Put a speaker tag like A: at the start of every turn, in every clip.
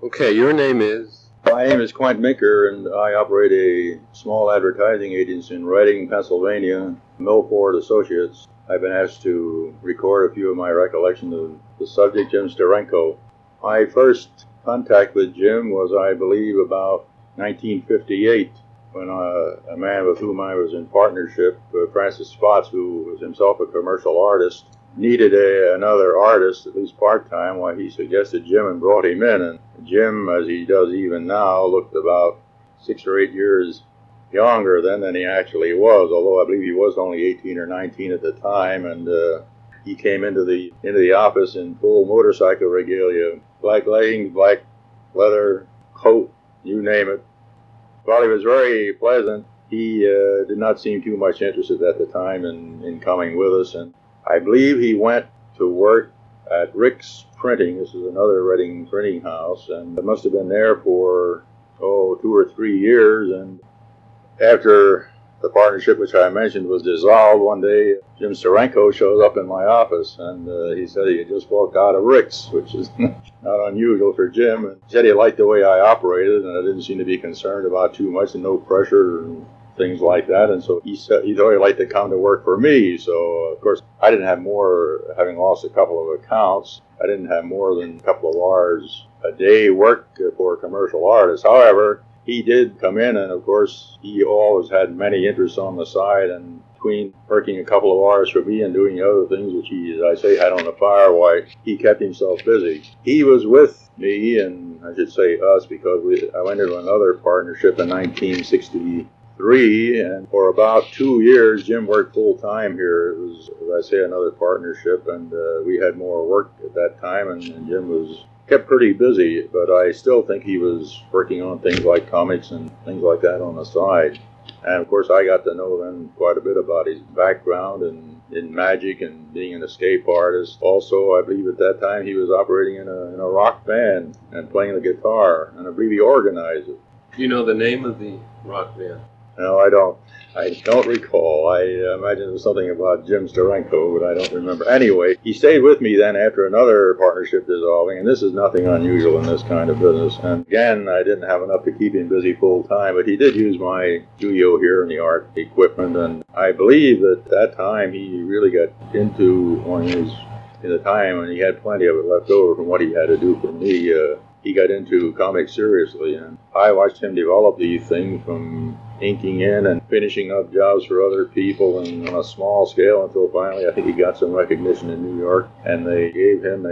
A: Okay, your name is?
B: My name is Quint Minker, and I operate a small advertising agency in Reading, Pennsylvania, Milford Associates. I've been asked to record a few of my recollections of the subject, Jim Steranko. My first contact with Jim was, I believe, about 1958, when a man with whom I was in partnership, Francis Spots, who was himself a commercial artist, needed another artist, at least part-time, why he suggested Jim and brought him in. And Jim, as he does even now, looked about 6 or 8 years younger then than he actually was, although I believe he was only 18 or 19 at the time. And he came into the office in full motorcycle regalia, black leggings, black leather coat, you name it. While he was very pleasant, he did not seem too much interested at the time in coming with us. And I believe he went to work at Rick's Printing. This is another Reading printing house, and it must have been there for 2 or 3 years. And after the partnership, which I mentioned, was dissolved, one day Jim Steranko shows up in my office, and he said he had just walked out of Rick's, which is not unusual for Jim. And he said he liked the way I operated, and I didn't seem to be concerned about too much and no pressure and things like that. And so he said he thought he'd like to come to work for me. So of course I didn't have more, having lost a couple of accounts, I didn't have more than a couple of hours a day work for a commercial artist. However, he did come in, and of course he always had many interests on the side, and between working a couple of hours for me and doing other things which he, as I say, had on the fire, why he kept himself busy. He was with me, and I should say us, because I went into another partnership in 1963, and for about 2 years Jim worked full time here. It was, as I say, another partnership, and we had more work at that time, and Jim was kept pretty busy, but I still think he was working on things like comics and things like that on the side. And of course I got to know then quite a bit about his background and in magic and being an escape artist. Also, I believe at that time he was operating in a rock band and playing the guitar, and I believe he organized it.
A: Do you know the name of the rock band?
B: No, I don't recall. I imagine it was something about Jim Steranko, but I don't remember. Anyway, he stayed with me then after another partnership dissolving, and this is nothing unusual in this kind of business. And again, I didn't have enough to keep him busy full time, but he did use my studio here and the art equipment, and I believe that at that time he really got into, in the time when he had plenty of it left over from what he had to do for me, he got into comics seriously, and I watched him develop these things from inking in and finishing up jobs for other people, and on a small scale, until finally I think he got some recognition in New York, and they gave him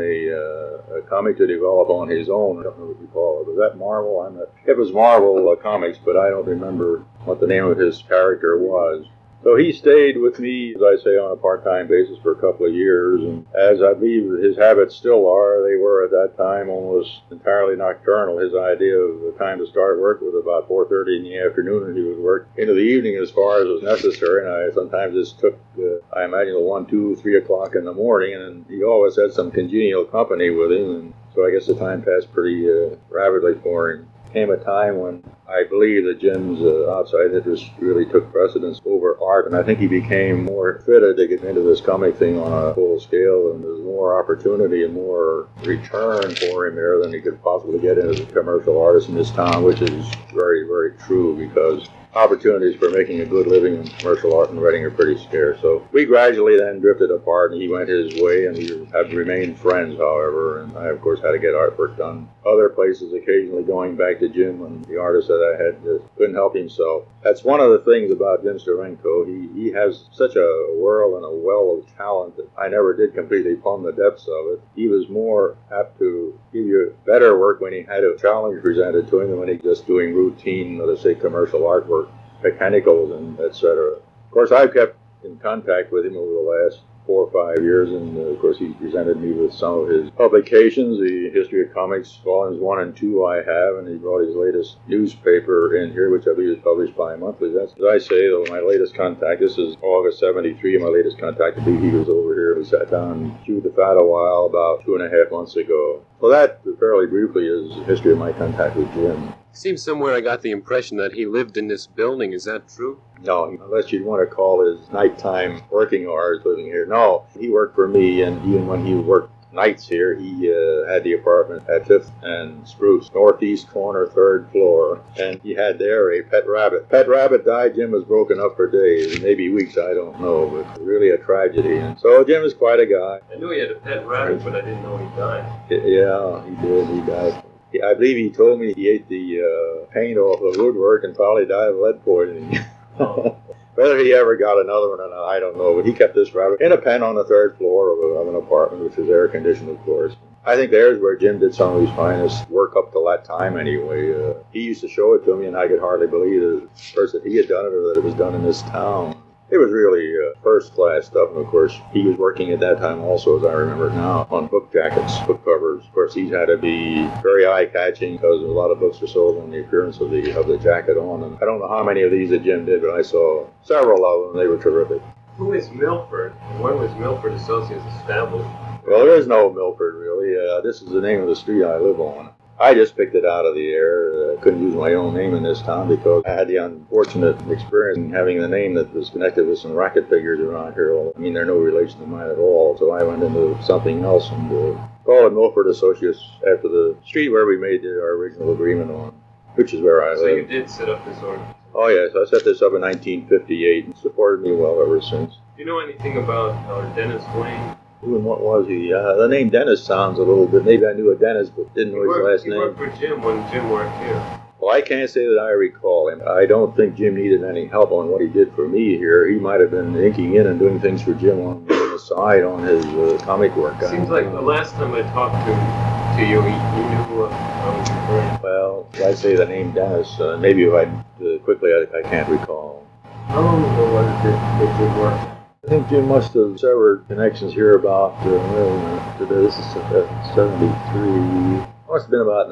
B: a comic to develop on his own. I don't know what you call it. Was that Marvel? It was Marvel Comics, but I don't remember what the name of his character was. So he stayed with me, as I say, on a part-time basis for a couple of years, and as I believe his habits still are, they were at that time almost entirely nocturnal. His idea of the time to start work was about 4:30 in the afternoon, and he would work into the evening as far as was necessary, and sometimes this took, I imagine, 1, 2, 3 o'clock in the morning, and he always had some congenial company with him, and so I guess the time passed pretty rapidly for him. Came a time when I believe that Jim's outside interest really took precedence over art, and I think he became more fitted to get into this comic thing on a full scale, and there's more opportunity and more return for him there than he could possibly get as a commercial artist in this town, which is very, very true, because opportunities for making a good living in commercial art in Reading are pretty scarce. So we gradually then drifted apart, and he went his way, and we have remained friends, however, and I, of course, had to get artwork done other places, occasionally going back to Jim and the artist that I had just couldn't help himself. That's one of the things about Jim Steranko. He has such a whirl and a well of talent that I never did completely plumb the depths of it. He was more apt to give you better work when he had a challenge presented to him than when he was just doing routine, let's say, commercial artwork, mechanicals, and etc. Of course, I've kept in contact with him over the last 4 or 5 years, and of course he presented me with some of his publications, the History of Comics volumes 1 and 2 I have, and he brought his latest newspaper in here, which I believe is published bi-monthly. That's, as I say, though, my latest contact, this is August 73, my latest contact, I believe he was over here. We sat down and chewed the fat a while about 2.5 months ago. Well, that, fairly briefly, is the history of my contact with Jim.
A: Seems somewhere I got the impression that he lived in this building. Is that true?
B: No, unless you'd want to call his nighttime working hours living here. No, he worked for me, and even when he worked nights here, he had the apartment at 5th and Spruce, northeast corner, 3rd floor, and he had there a pet rabbit. Pet rabbit died. Jim was broken up for days, maybe weeks, I don't know, but really a tragedy. And so Jim is quite a guy.
A: I knew he had a pet rabbit, but I didn't know he died.
B: Yeah, he did. He died. I believe he told me he ate the paint off the woodwork and probably died of lead poisoning.
A: Oh.
B: Whether he ever got another one or not, I don't know. But he kept this rabbit in a pen on the 3rd floor of an apartment, which was air conditioned, of course. I think there's where Jim did some of his finest work up till that time anyway. He used to show it to me, and I could hardly believe it, first that he had done it or that it was done in this town. It was really first-class stuff, and of course, he was working at that time also, as I remember now, on book jackets, book covers. Of course, these had to be very eye-catching because a lot of books were sold on the appearance of the jacket on. And I don't know how many of these that Jim did, but I saw several of them. They were terrific.
A: Who is Milford? And when was Milford Associates established?
B: Well, there is no Milford, really. This is the name of the street I live on. I just picked it out of the air. Couldn't use my own name in this town because I had the unfortunate experience in having the name that was connected with some racket figures around here. I mean, they're no relation to mine at all, so I went into something else and called it Milford Associates after the street where we made our original agreement on, which is where I live.
A: So you did set up this organization?
B: Oh, yes. I set this up in 1958 and supported me well ever since.
A: Do you know anything about Dennis Wayne?
B: Who and what was he? The name Dennis sounds a little bit, maybe I knew a Dennis, but didn't know his last name.
A: He worked for Jim when Jim worked here.
B: Well, I can't say that I recall him. I don't think Jim needed any help on what he did for me here. He might have been inking in and doing things for Jim on the side on his comic work.
A: Seems like the last time I talked to you, you knew I was referring.
B: Well, I say the name Dennis. Maybe if I quickly, I can't recall.
A: How long ago was it that Jim worked?
B: I think Jim must have severed connections here about, this is 73. Must have been about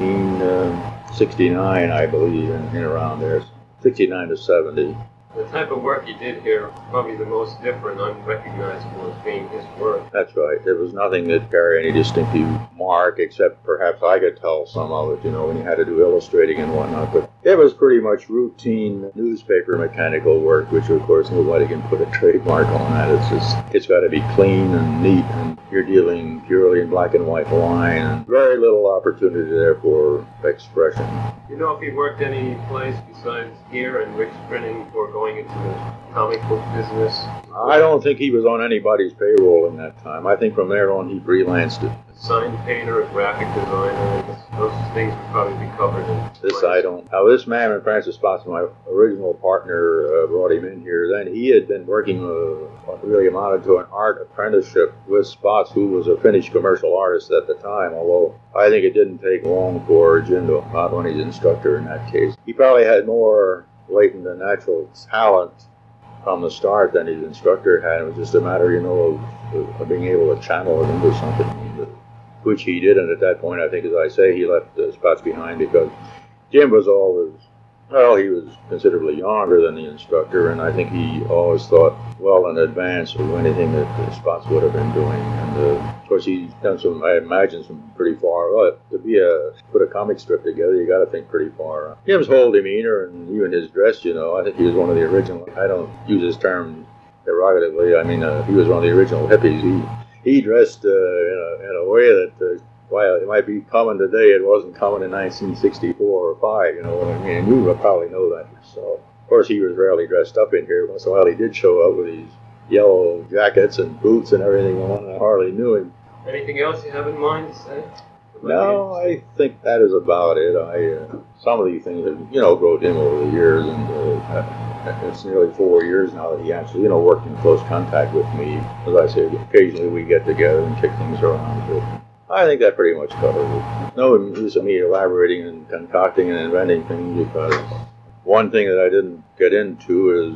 B: 1969, I believe, in around there. 69 to 70.
A: The type of work he did here, probably the most different, unrecognizable as being his work.
B: That's right. There was nothing that carried any distinctive mark, except perhaps I could tell some of it, when you had to do illustrating and whatnot. But it was pretty much routine newspaper mechanical work, which of course nobody can put a trademark on that. It's got to be clean and neat, and you're dealing purely in black and white line, and very little opportunity there for expression.
A: You know if he worked any place besides here and Rick's Printing before going into the comic book business?
B: I don't think he was on anybody's payroll in that time. I think from there on he freelanced it.
A: A sign painter, a graphic designer, those things would probably be covered in
B: this. I don't. Now this man, when Francis Spots, my original partner, brought him in here, then he had been working what really amounted to an art apprenticeship with Spots, who was a finished commercial artist at the time, although I think it didn't take long for Jim to not on his instructor in that case. He probably had more latent and natural talent from the start than his instructor had. It was just a matter, of being able to channel it into something, which he did. And at that point, I think, as I say, he left the Spots behind because Jim was always, he was considerably younger than the instructor, and I think he always thought well in advance of anything that the Spots would have been doing. And of course, he's done some, I imagine, some pretty far. Well, to put a comic strip together, you got to think pretty far. Jim's whole demeanor and even his dress, I think he was one of the original. I don't use this term derogatively. I mean, he was one of the original hippies. He dressed in a way that. While it might be common today, it wasn't common in 1964 or 5, you know what I mean? And you would probably know that yourself. Of course, he was rarely dressed up in here. Once in a while, he did show up with these yellow jackets and boots and everything on. I hardly knew him.
A: Anything else you have in mind to say?
B: No, I think that is about it. Some of these things have, grown dim over the years, and it's nearly 4 years now that he actually, worked in close contact with me. As I say, occasionally we get together and kick things around a bit. I think that pretty much covers it. No use of me elaborating and concocting and inventing things, because one thing that I didn't get into is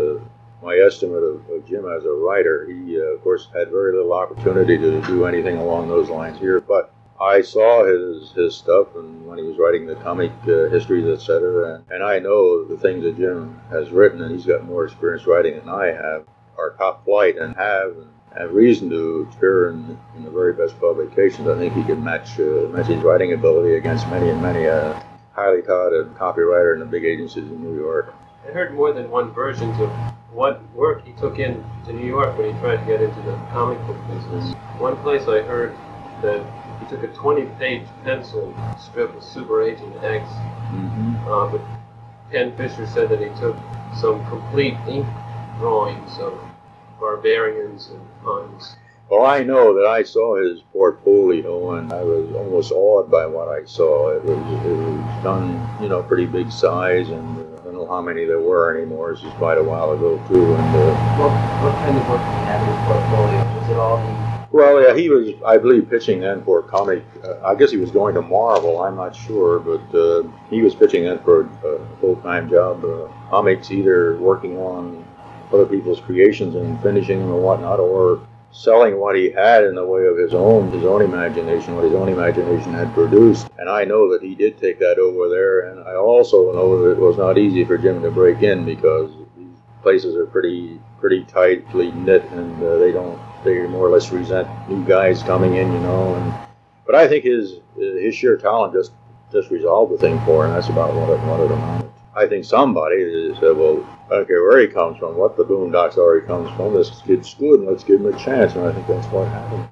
B: my estimate of Jim as a writer. He, of course, had very little opportunity to do anything along those lines here, but I saw his stuff, and when he was writing the comic histories, etc., and I know the things that Jim has written, and he's got more experience writing than I have, are top flight and have reason to appear in the very best publications. I think he can match his writing ability against many and many highly touted copywriter in the big agencies in New York.
A: I heard more than one versions of what work he took in to New York when he tried to get into the comic book business. one place I heard that he took a 20-page pencil strip of Super Agent X, but Ken Fisher said that he took some complete ink drawings of barbarians and Huns.
B: Well, I know that I saw his portfolio, and I was almost awed by what I saw. It was done, pretty big size, and I don't know how many there were anymore. This is quite a while ago, too. And
C: what kind of work did he have in his portfolio? Was it all the...
B: Well, yeah, he was, I believe, pitching then for a comic. I guess he was going to Marvel. I'm not sure, but he was pitching then for a full-time job. Comics, either working on other people's creations and finishing them and whatnot, or selling what he had in the way of his own imagination, what his own imagination had produced. And I know that he did take that over there, and I also know that it was not easy for Jim to break in, because these places are pretty tightly knit, and they more or less resent new guys coming in, but I think his sheer talent just resolved the thing for him. That's about what it amounted. I think somebody said, well, I don't care where he comes from, what the Boondocks are he comes from, this kid's good, and let's give him a chance, and I think that's what happened.